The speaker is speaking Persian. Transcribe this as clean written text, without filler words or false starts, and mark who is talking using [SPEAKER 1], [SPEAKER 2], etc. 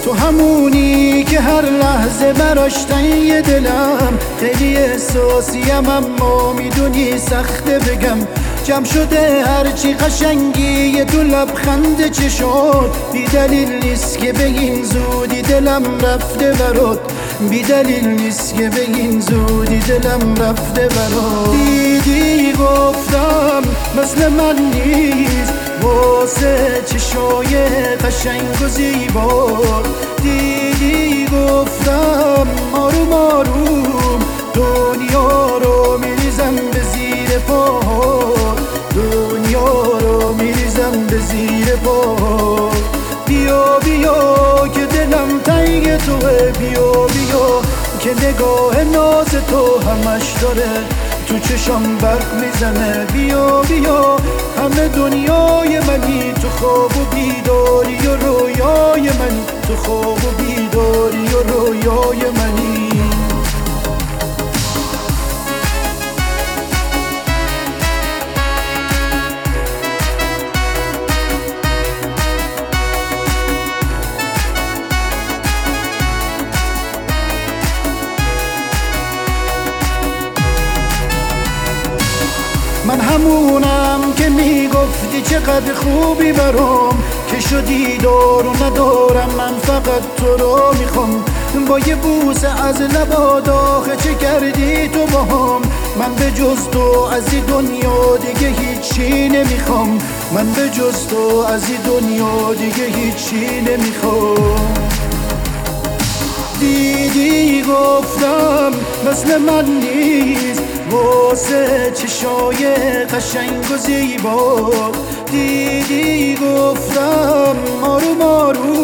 [SPEAKER 1] تو همونی که هر لحظه براش تنگ دلم، خیلی احساسیم اما میدونی سخته بگم. جمع شده هرچی قشنگی یه تو لبخند چشات، بی دلیل نیست که بگین زودی دلم رفته برات، بی دلیل نیست که بگین زودی دلم رفته برات. دیدی گفتم مثل من نیست واسه چشای قشنگ و زیبا، دیدی گفتم آروم آروم دنیا رو میریزم به زیر پا، دنیا رو میریزم به زیر پا. بیا بیا که دلم تنگ توه، بیا بیا که نگاه ناز تو همش داره تو چشم برق میزنه. بیا بیا همه دنیای منی، تو خواب و بیداری و رویای منی، تو خواب و بیداری و رویای منی. من همونم که میگفتی چقدر خوبی برام، که شدی دار و ندارم من فقط تو رو میخوام. با یه بوسه از لبات آخه چه کردی تو باهام، من به جز تو از این دنیا دیگه هیچی نمیخوام، من به جز تو از این دنیا دیگه هیچی نمیخوام. دیدی گفتم مثل من نیست واسه چشای قشنگ و زیبا، دیدی گفتم آروم آروم